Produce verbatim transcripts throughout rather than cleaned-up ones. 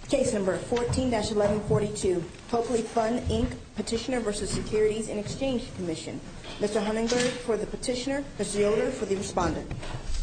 Case number fourteen dash eleven forty-two, Copley Fund, Incorporated, Petitioner versus Securities and Exchange Commission. Mister Honigberg for the petitioner, Mister Yoder for the respondent.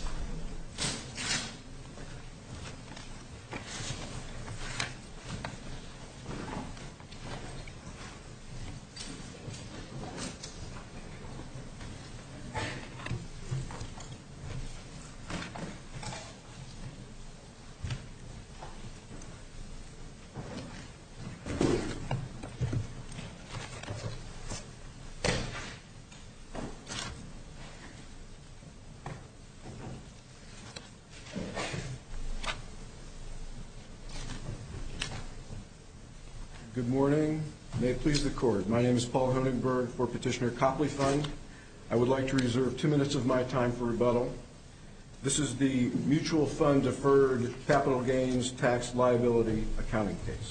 Good morning. May it please the Court. My name is Paul Honigberg for Petitioner Copley Fund. I would like to reserve two minutes of my time for rebuttal. This is the Mutual Fund Deferred Capital Gains Tax Liability Accounting case.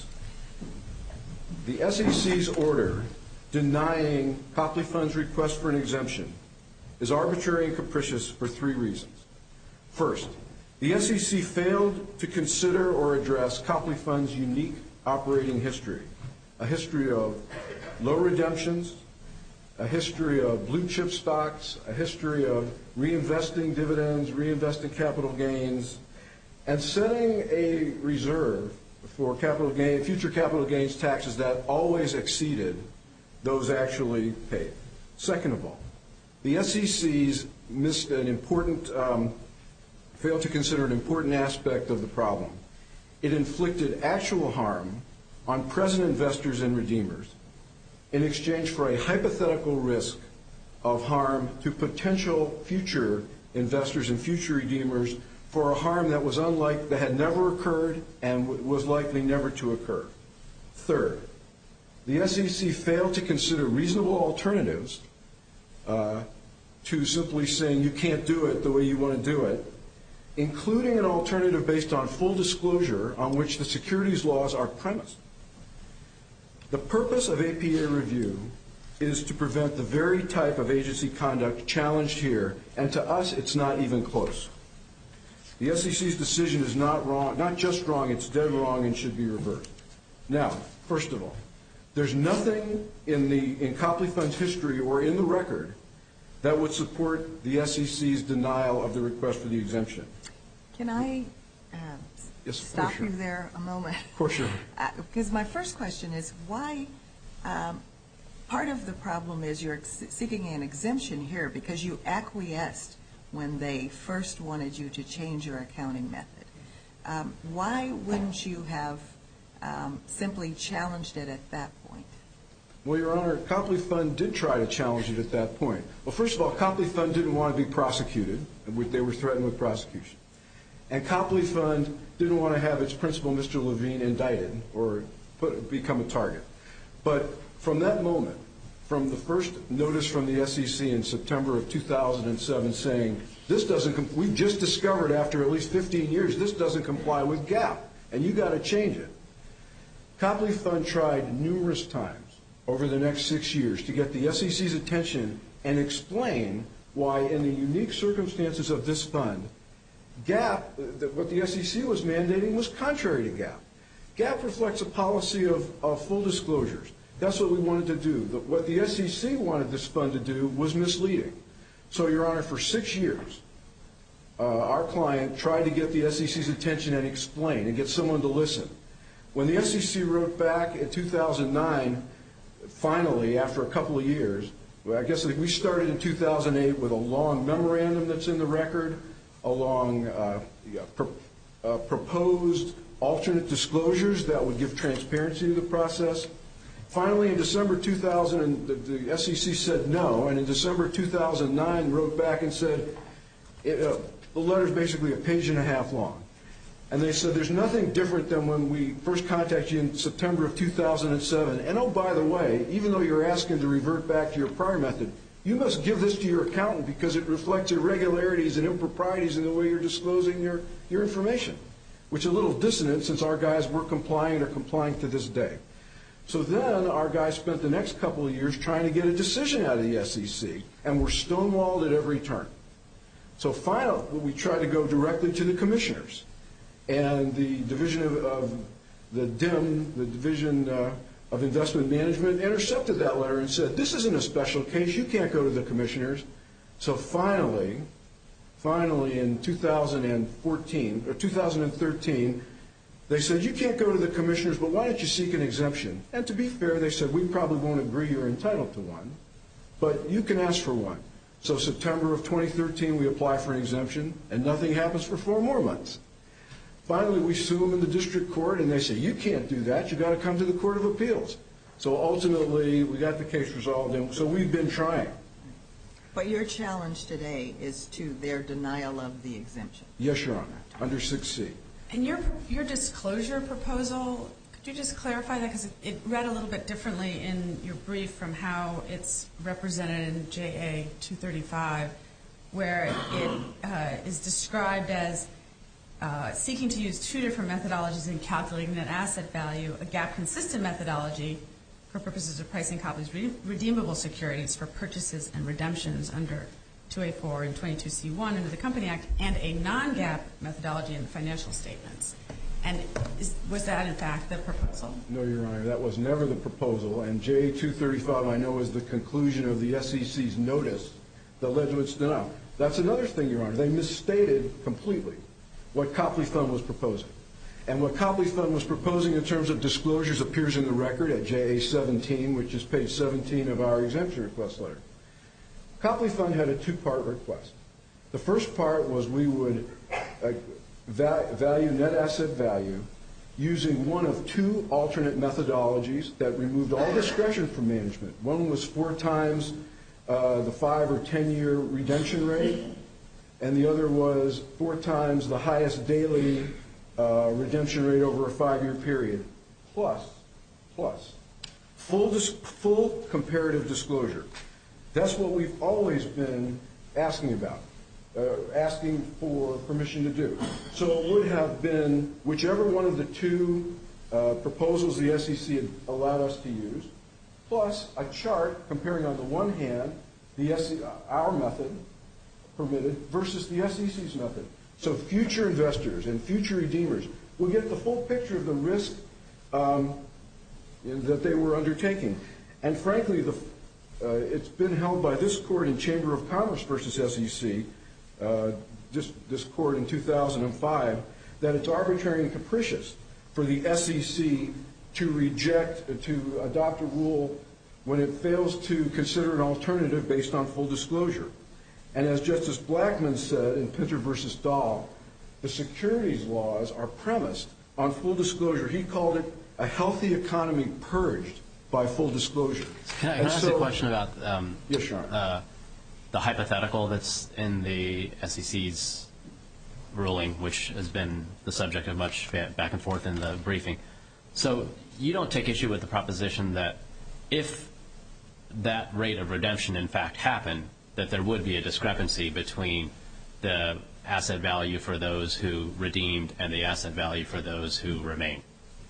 The S E C's order denying Copley Fund's request for an exemption is arbitrary and capricious for three reasons. First, the S E C failed to consider or address Copley Fund's unique operating history, a history of low redemptions, a history of blue chip stocks, a history of reinvesting dividends, reinvesting capital gains, and setting a reserve for capital gain, future capital gains taxes that always exceeded those actually paid. Second of all, the S E C's missed an important, um, failed to consider an important aspect of the problem. It inflicted actual harm on present investors and redeemers in exchange for a hypothetical risk of harm to potential future investors and future redeemers for a harm that was unlike, that had never occurred and w- was likely never to occur. Third, the S E C failed to consider reasonable alternatives uh, to simply saying you can't do it the way you want to do it, including an alternative based on full disclosure on which the securities laws are premised. The purpose of A P A review is to prevent the very type of agency conduct challenged here, and to us it's not even close. The S E C's decision is not wrong, not just wrong, it's dead wrong and should be reversed. Now, first of all, there's nothing in the in Copley Fund's history or in the record that would support the S E C's denial of the request for the exemption. Can I uh, yes, stop sure. you there a moment? Of course, sure. Uh, because my first question is why, um, part of the problem is you're ex- seeking an exemption here because you acquiesced when they first wanted you to change your accounting method. Um, why wouldn't you have um, simply challenged it at that point? Well, Your Honor, Copley Fund did try to challenge it at that point. Well, first of all, Copley Fund didn't want to be prosecuted. They were threatened with prosecution. And Copley Fund didn't want to have its principal, Mister Levine, indicted or put, become a target. But from that moment, from the first notice from the S E C in September of two thousand seven saying, this doesn't, com- we've just discovered after at least fifteen years, this doesn't comply with GAAP, and you got to change it. Copley Fund tried numerous times over the next six years to get the S E C's attention and explain why, in the unique circumstances of this fund, GAAP, what the S E C was mandating was contrary to GAAP. GAAP reflects a policy of, of full disclosures. That's what we wanted to do. The, what the S E C wanted this fund to do was misleading. So, Your Honor, for six years, uh, our client tried to get the S E C's attention and explain and get someone to listen. When the S E C wrote back in two thousand nine, finally, after a couple of years, well, I guess we started in two thousand eight with a long memorandum that's in the record, a long uh, yeah, pro- uh, proposed alternate disclosures that would give transparency to the process. Finally, in December two thousand, the, the S E C said no, and in December two thousand nine wrote back and said, it, uh, the letter's basically a page and a half long. And they said there's nothing different than when we first contacted you in September of two thousand seven. And oh, by the way, even though you're asking to revert back to your prior method, you must give this to your accountant because it reflects irregularities and improprieties in the way you're disclosing your, your information, which is a little dissonant since our guys were complying or complying to this day. So then our guys spent the next couple of years trying to get a decision out of the S E C, and were stonewalled at every turn. So finally, we tried to go directly to the commissioners. And the Division of, of the D I M, the Division uh, of Investment Management, intercepted that letter and said, this isn't a special case. You can't go to the commissioners. So finally, finally in two thousand fourteen or two thousand thirteen, they said, you can't go to the commissioners, but why don't you seek an exemption? And to be fair, they said, we probably won't agree you're entitled to one, but you can ask for one. So September of twenty thirteen, we apply for an exemption, and nothing happens for four more months. Finally, we sue them in the district court, and they say, you can't do that. You've got to come to the Court of Appeals. So ultimately, we got the case resolved, and so we've been trying. But your challenge today is to their denial of the exemption. Yes, Your Honor, under six C. And your your disclosure proposal, could you just clarify that? Because it, it read a little bit differently in your brief from how it's represented in J A two thirty-five, where it uh, is described as uh, seeking to use two different methodologies in calculating net asset value, a gap-consistent methodology for purposes of pricing Copley's re- redeemable securities for purchases and redemptions under two A four and twenty-two C one under the Company Act, and a non-gap methodology in the financial statements. And is, was that, in fact, the proposal? No, Your Honor, that was never the proposal. And J A two thirty-five, I know, is the conclusion of the S E C's notice that led to its denial. That's another thing, Your Honor. They misstated completely what Copley Fund was proposing. And what Copley Fund was proposing in terms of disclosures appears in the record at J A seventeen, which is page seventeen of our exemption request letter. Copley Fund had a two-part request. The first part was we would uh, va- value net asset value using one of two alternate methodologies that removed all discretion from management. One was four times uh, the five or ten-year redemption rate, and the other was four times the highest daily uh, redemption rate over a five-year period, plus, plus, full, dis- full comparative disclosure. That's what we've always been asking about, uh, asking for permission to do. So it would have been whichever one of the two uh, proposals the S E C had allowed us to use, plus a chart comparing on the one hand the S E C, our method permitted versus the S E C's method. So future investors and future redeemers will get the full picture of the risk um, that they were undertaking. And frankly, the Uh, it's been held by this court in Chamber of Commerce versus S E C, uh, this, this court in two thousand five, that it's arbitrary and capricious for the S E C to reject, uh, to adopt a rule when it fails to consider an alternative based on full disclosure. And as Justice Blackmun said in Pinter versus Dahl, the securities laws are premised on full disclosure. He called it a healthy economy purged by full disclosure. Can I, can I ask so, a question about um, yes, Your Honor. uh, the hypothetical that's in the S E C's ruling, which has been the subject of much back and forth in the briefing? So you don't take issue with the proposition that if that rate of redemption in fact happened, that there would be a discrepancy between the asset value for those who redeemed and the asset value for those who remain?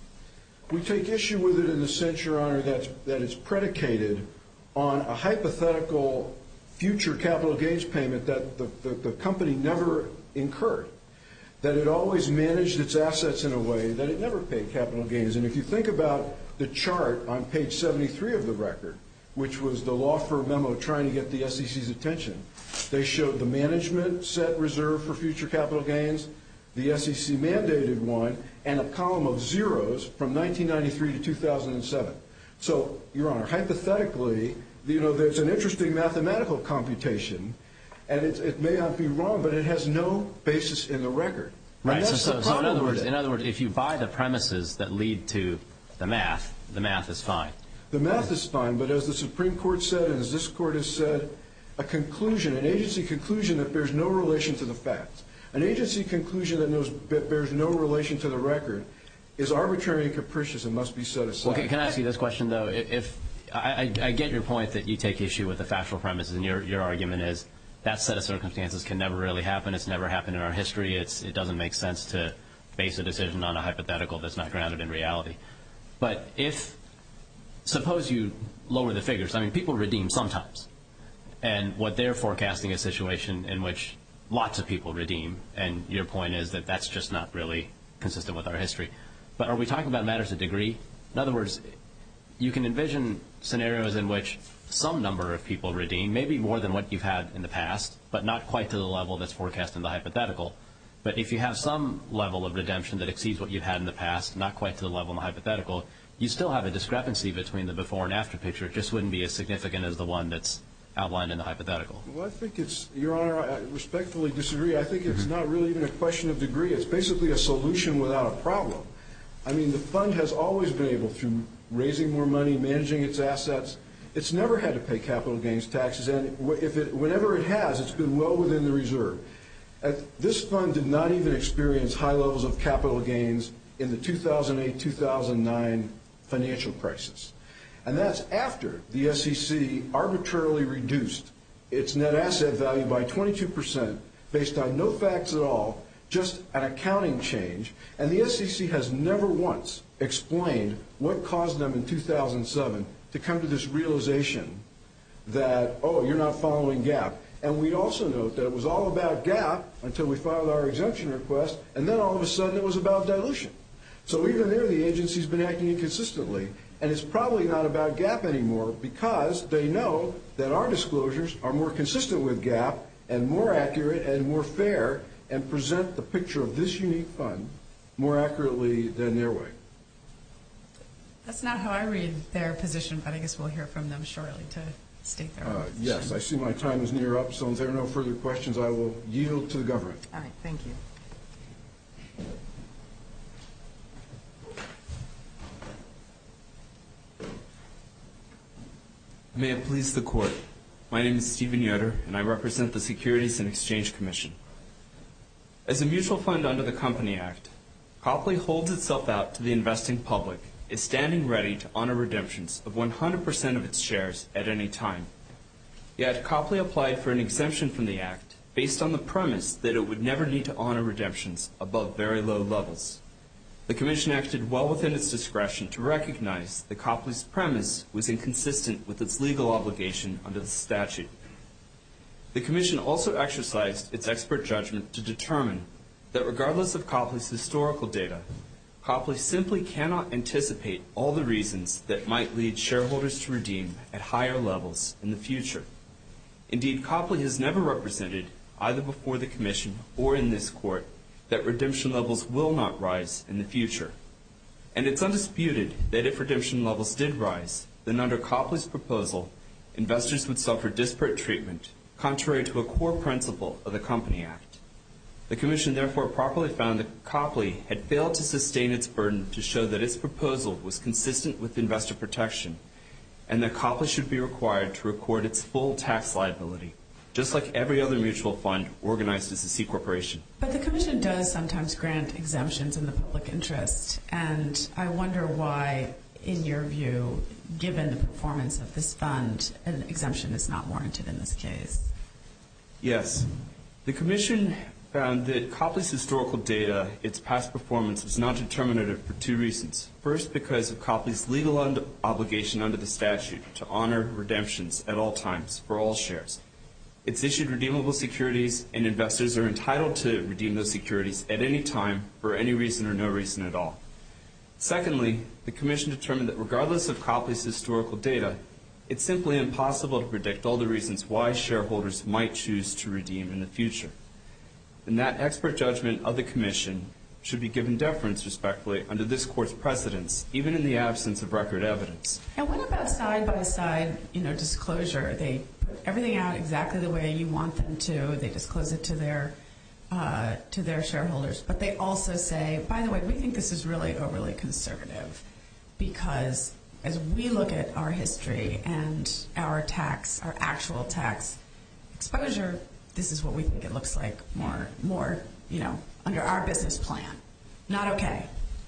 We take issue with it in the sense, Your Honor, that, that it's predicated on a hypothetical future capital gains payment that the, the, the company never incurred, that it always managed its assets in a way that it never paid capital gains. And if you think about the chart on page seventy-three of the record, which was the law firm memo trying to get the S E C's attention, they showed the management set reserve for future capital gains, the S E C mandated one, and a column of zeros from nineteen ninety-three to two thousand seven. So, Your Honor, hypothetically, you know, there's an interesting mathematical computation, and it, it may not be wrong, but it has no basis in the record. Right. So, so, so in other words, in other words, if you buy the premises that lead to the math, the math is fine. The math is fine, but as the Supreme Court said, and as this Court has said, a conclusion, an agency conclusion that bears no relation to the facts, an agency conclusion that knows, bears no relation to the record, is arbitrary and capricious and must be set aside. Okay, can I ask you this question, though? If, if I, I get your point that you take issue with the factual premises, and your, your argument is that set of circumstances can never really happen. It's never happened in our history. It's, it doesn't make sense to base a decision on a hypothetical that's not grounded in reality. But if, suppose you lower the figures. I mean, people redeem sometimes. And what they're forecasting is a situation in which lots of people redeem, and your point is that that's just not really consistent with our history. But are we talking about matters of degree? In other words, you can envision scenarios in which some number of people redeem, maybe more than what you've had in the past, but not quite to the level that's forecast in the hypothetical. But if you have some level of redemption that exceeds what you've had in the past, not quite to the level in the hypothetical, you still have a discrepancy between the before and after picture. It just wouldn't be as significant as the one that's outlined in the hypothetical. Well, I think it's, Your Honor, I respectfully disagree. I think it's mm-hmm. not really even a question of degree. It's basically a solution without a problem. I mean, the fund has always been able, through raising more money, managing its assets, it's never had to pay capital gains taxes, and if it, whenever it has, it's been well within the reserve. At, this fund did not even experience high levels of capital gains in the two thousand eight two thousand nine financial crisis. And that's after the S E C arbitrarily reduced its net asset value by twenty-two percent based on no facts at all, just an accounting change. And the S E C has never once explained what caused them in two thousand seven to come to this realization that, oh, you're not following GAAP. And we also note that it was all about GAAP until we filed our exemption request, and then all of a sudden it was about dilution. So even there, the agency's been acting inconsistently, and it's probably not about GAAP anymore because they know that our disclosures are more consistent with GAAP and more accurate and more fair and present the picture of this unique fund more accurately than their way. That's not how I read their position, but I guess we'll hear from them shortly to state their own uh, position. Yes, I see my time is near up, so if there are no further questions, I will yield to the government. All right, thank you. May it please the Court. My name is Stephen Yoder, and I represent the Securities and Exchange Commission. As a mutual fund under the Company Act, Copley holds itself out to the investing public is standing ready to honor redemptions of one hundred percent of its shares at any time. Yet Copley applied for an exemption from the Act based on the premise that it would never need to honor redemptions above very low levels. The Commission acted well within its discretion to recognize that Copley's premise was inconsistent with its legal obligation under the statute. The Commission also exercised its expert judgment to determine that regardless of Copley's historical data, Copley simply cannot anticipate all the reasons that might lead shareholders to redeem at higher levels in the future. Indeed, Copley has never represented, either before the Commission or in this Court, that redemption levels will not rise in the future. And it's undisputed that if redemption levels did rise, then under Copley's proposal, investors would suffer disparate treatment, contrary to a core principle of the Company Act. The Commission therefore properly found that Copley had failed to sustain its burden to show that its proposal was consistent with investor protection, and that Copley should be required to record its full tax liability, just like every other mutual fund organized as a C corporation. But the Commission does sometimes grant exemptions in the public interest, and I wonder why, in your view, given the performance of this fund, an exemption is not warranted in this case. Yes. The Commission found that Copley's historical data, its past performance, was not determinative for two reasons. First, because of Copley's legal und- obligation under the statute to honor redemptions at all times for all shares. It's issued redeemable securities, and investors are entitled to redeem those securities at any time for any reason or no reason at all. Secondly, the Commission determined that regardless of Copley's historical data, it's simply impossible to predict all the reasons why shareholders might choose to redeem in the future. And that expert judgment of the Commission should be given deference respectfully under this Court's precedents, even in the absence of record evidence. And what about side-by-side, you know, disclosure? They put everything out exactly the way you want them to. They disclose it to their uh, to their shareholders. But they also say, by the way, we think this is really overly conservative because as we look at our history and our tax, our actual tax exposure, this is what we think it looks like more, more, you know, under our business plan. Not okay.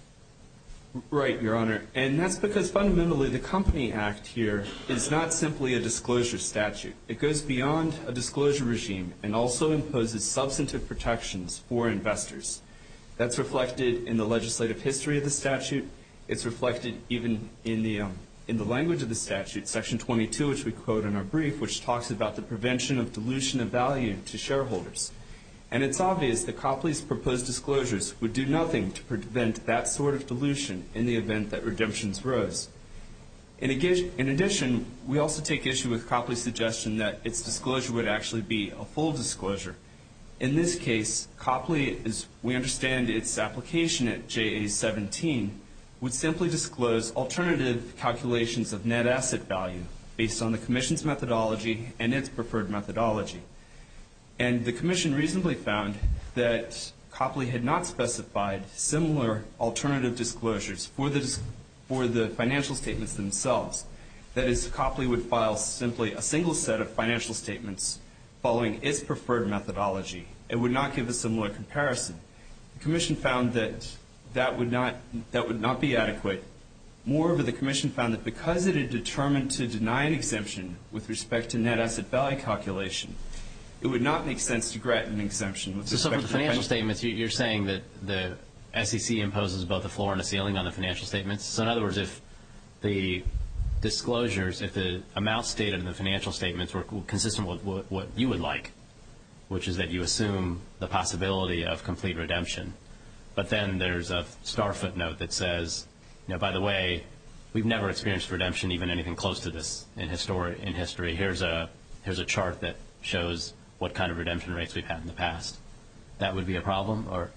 Right, Your Honor. And that's because fundamentally the Company Act here is not simply a disclosure statute. It goes beyond a disclosure regime and also imposes substantive protections for investors. That's reflected in the legislative history of the statute. It's reflected even in the um, in the language of the statute, Section twenty-two, which we quote in our brief, which talks about the prevention of dilution of value to shareholders. And it's obvious that Copley's proposed disclosures would do nothing to prevent that sort of dilution in the event that redemptions rose. In addition, we also take issue with Copley's suggestion that its disclosure would actually be a full disclosure. In this case, Copley, as we understand its application at J A seventeen, would simply disclose alternative calculations of net asset value based on the Commission's methodology and its preferred methodology. And the Commission reasonably found that Copley had not specified similar alternative disclosures for the, for the financial statements themselves. That is, Copley would file simply a single set of financial statements following its preferred methodology. It would not give a similar comparison. The Commission found that that would not, that would not be adequate. Moreover, the Commission found that because it had determined to deny an exemption with respect to net asset value calculation, it would not make sense to grant an exemption with so, respect so for the to financial statements, you're saying that the S E C imposes both a floor and a ceiling on the financial statements. So in other words, if the disclosures, if the amounts stated in the financial statements were consistent with what, what you would like, which is that you assume the possibility of complete redemption, but then there's a star footnote that says, you know, by the way, we've never experienced redemption, even anything close to this in history. In history, here's a here's a chart that shows what kind of redemption rates we've had in the past. That would be a problem, or?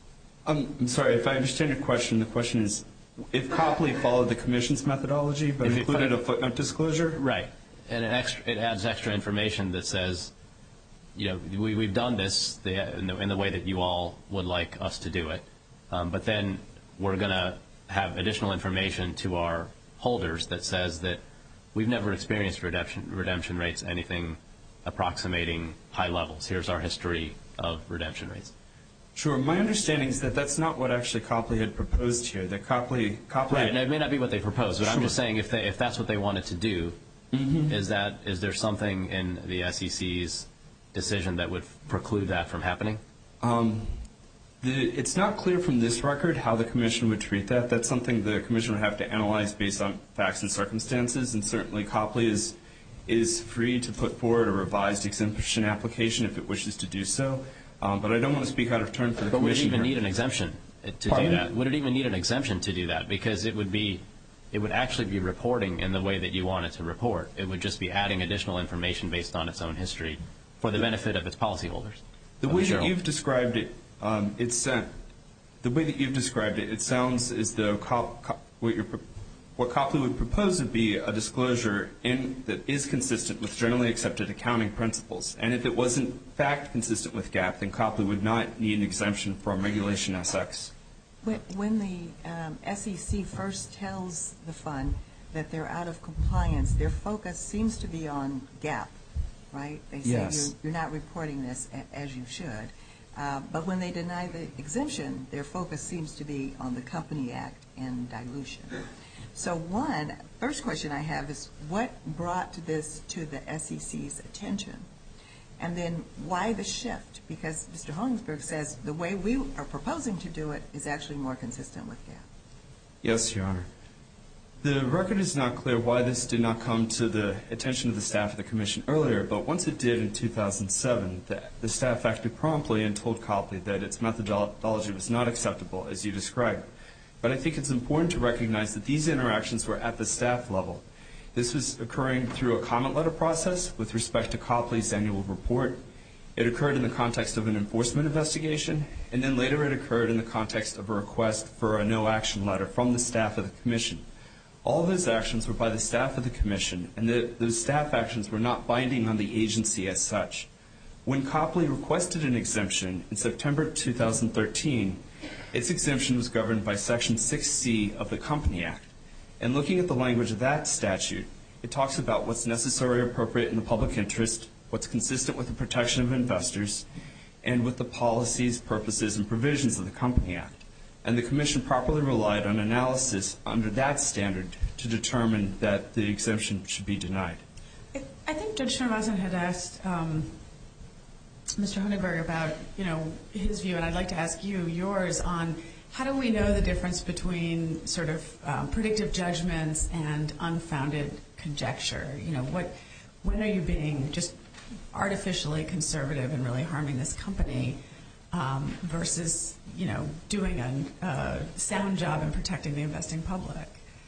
Um, I'm sorry, if I understand your question, the question is, if Copley followed the Commission's methodology but If it included a followed- footnote disclosure? Right, and an extra, it adds extra information that says, you know, we, we've done this the, in, the, in the way that you all would like us to do it, um, but then we're going to have additional information to our holders that says that we've never experienced redemption redemption rates anything approximating high levels. Here's our history of redemption rates. Sure. My understanding is that that's not what actually Copley had proposed here. That Copley, Copley. Right. Now, it may not be what they proposed, but Sure. I'm just saying if they, if that's what they wanted to do, mm-hmm. is that is there something in the S E C's decision that would preclude that from happening? Um, the, it's not clear from this record how the Commission would treat that. That's something the Commission would have to analyze based on facts and circumstances, and certainly Copley is is free to put forward a revised exemption application if it wishes to do so. Um, but I don't want to speak out of turn for the but Commission. But would it even here. need an exemption to Pardon? do that? Would it even need an exemption to do that? Because it would be, it would actually be reporting in the way that you want it to report. It would just be adding additional information based on its own history for the benefit of its policyholders. The way that you've described it, um, it's uh, the way that you've described it. It sounds as though Cop, Cop, what, you're, what Copley would propose would be a disclosure in, that is consistent with generally accepted accounting principles. And if it wasn't in fact consistent with GAAP, then Copley would not need an exemption from Regulation S X. When, when the um, S E C first tells the fund that they're out of compliance, their focus seems to be on GAAP, right? They say Yes. you're, you're not reporting this a, as you should. Uh, but when they deny the exemption, their focus seems to be on the Company Act and dilution. So one, first question I have is what brought this to the S E C's attention? And then why the shift? Because Mister Hollingsburg says the way we are proposing to do it is actually more consistent with GAAP. Yes, Your Honor. The record is not clear why this did not come to the attention of the staff of the Commission earlier, but once it did in two thousand seven, the, the staff acted promptly and told Copley that its methodology was not acceptable, as you described. But I think it's important to recognize that these interactions were at the staff level. This was occurring through a comment letter process with respect to Copley's annual report. It occurred in the context of an enforcement investigation, and then later it occurred in the context of a request for a no-action letter from the staff of the Commission. All of those actions were by the staff of the Commission, and the, those staff actions were not binding on the agency as such. When Copley requested an exemption in September two thousand thirteen, its exemption was governed by Section six C of the Company Act. And looking at the language of that statute, it talks about what's necessary or appropriate in the public interest, what's consistent with the protection of investors, and with the policies, purposes, and provisions of the Company Act. And the Commission properly relied on analysis under that standard to determine that the exemption should be denied. I think Judge Srinivasan had asked um, Mister Honigberg about, you know, his view, and I'd like to ask you yours on how do we know the difference between sort of um, predictive judgments and unfounded conjecture? You know, what, when are you being just artificially conservative and really harming this company um, versus, you know, doing a uh, sound job in protecting the investing public.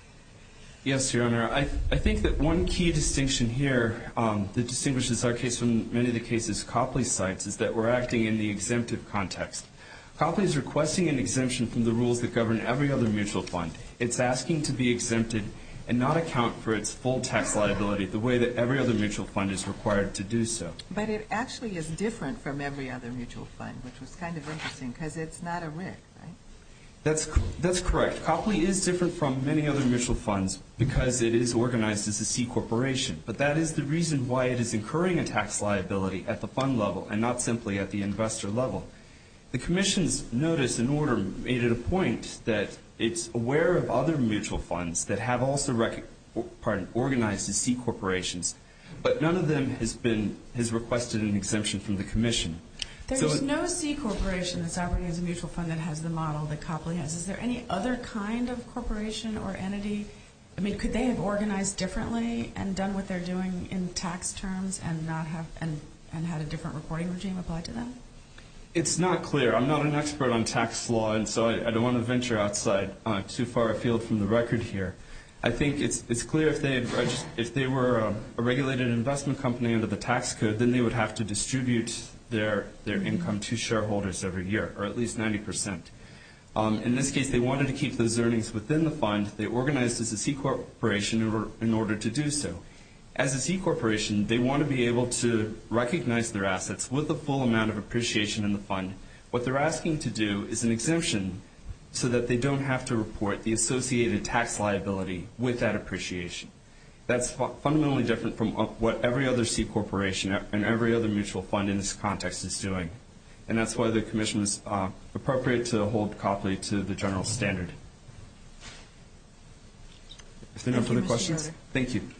Yes, Your Honor. I, I think that one key distinction here um, that distinguishes our case from many of the cases Copley cites is that we're acting in the exemptive context. Copley is requesting an exemption from the rules that govern every other mutual fund. It's asking to be exempted and not account for its full tax liability the way that every other mutual fund is required to do so. But it actually is different from every other mutual fund, which was kind of interesting because it's not a R I C, right? That's that's correct. Copley is different from many other mutual funds because it is organized as a C corporation. But that is the reason why it is incurring a tax liability at the fund level and not simply at the investor level. The Commission's notice and order made it a point that it's aware of other mutual funds that have also rec- pardon, organized as C corporations, but none of them has been has requested an exemption from the Commission. There's so, no C corporation that's operating as a mutual fund that has the model that Copley has. Is there any other kind of corporation or entity? I mean, could they have organized differently and done what they're doing in tax terms and not have and, and had a different reporting regime applied to them? It's not clear. I'm not an expert on tax law, and so I, I don't want to venture outside uh, too far afield from the record here. I think it's it's clear if they had regist- if they were a, a regulated investment company under the tax code, then they would have to distribute their their mm-hmm. income to shareholders every year, or at least ninety percent. Um, in this case, they wanted to keep those earnings within the fund. They organized as a C corporation in order, in order to do so. As a C corporation, they want to be able to recognize their assets with the full amount of appreciation in the fund. What they're asking to do is an exemption so that they don't have to report the associated tax liability with that appreciation. That's fu- fundamentally different from what every other C corporation and every other mutual fund in this context is doing. And that's why the Commission was uh, appropriate to hold Copley to the general standard. If there are no further questions, thank you.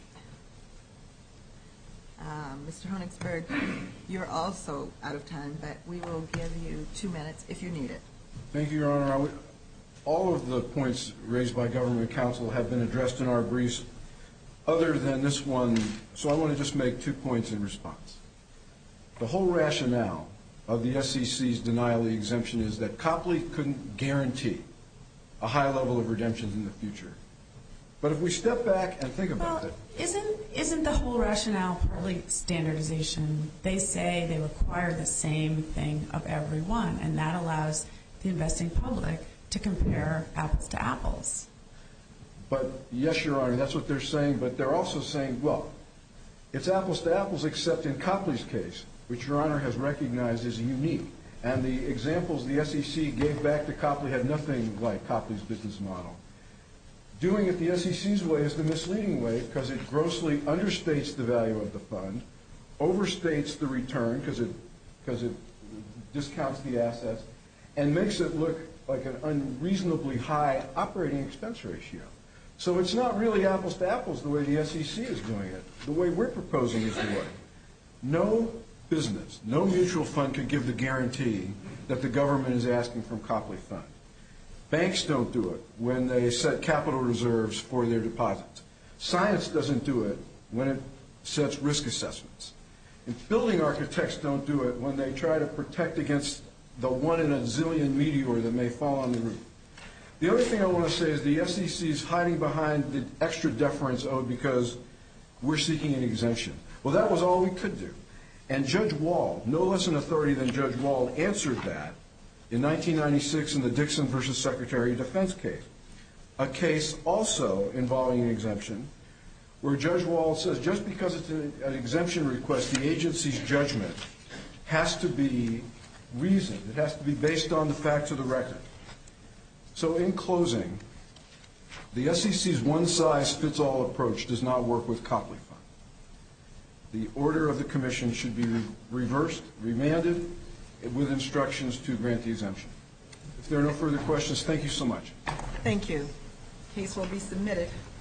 Uh, Mister Honigsberg, you're also out of time, but we will give you two minutes if you need it. Thank you, Your Honor. I would, all of the points raised by government counsel have been addressed in our briefs other than this one, so I want to just make two points in response. The whole rationale of the S E C's denial of the exemption is that Copley couldn't guarantee a high level of redemptions in the future. But if we step back and think about well, it. Isn't, isn't the whole rationale partly standardization? They say they require the same thing of everyone, and that allows the investing public to compare apples to apples. But, yes, Your Honor, that's what they're saying, but they're also saying, well, it's apples to apples except in Copley's case, which Your Honor has recognized as unique. And the examples the S E C gave back to Copley had nothing like Copley's business model. Doing it the S E C's way is the misleading way because it grossly understates the value of the fund, overstates the return because it, because it discounts the assets, and makes it look like an unreasonably high operating expense ratio. So it's not really apples to apples the way the S E C is doing it. The way we're proposing is the way. No business, no mutual fund could give the guarantee that the government is asking from Copley Fund. Banks don't do it when they set capital reserves for their deposits. Science doesn't do it when it sets risk assessments. And building architects don't do it when they try to protect against the one in a zillion meteor that may fall on the roof. The other thing I want to say is the S E C is hiding behind the extra deference owed because we're seeking an exemption. Well, that was all we could do. And Judge Wald, no less an authority than Judge Wald, answered that in nineteen ninety-six in the Dixon versus Secretary of Defense case, a case also involving an exemption, where Judge Wald says just because it's an exemption request, the agency's judgment has to be reasoned. It has to be based on the facts of the record. So in closing, the S E C's one-size-fits-all approach does not work with Copley Fund. The order of the Commission should be re- reversed, remanded, with instructions to grant the exemption. If there are no further questions, thank you so much. Thank you. Case will be submitted.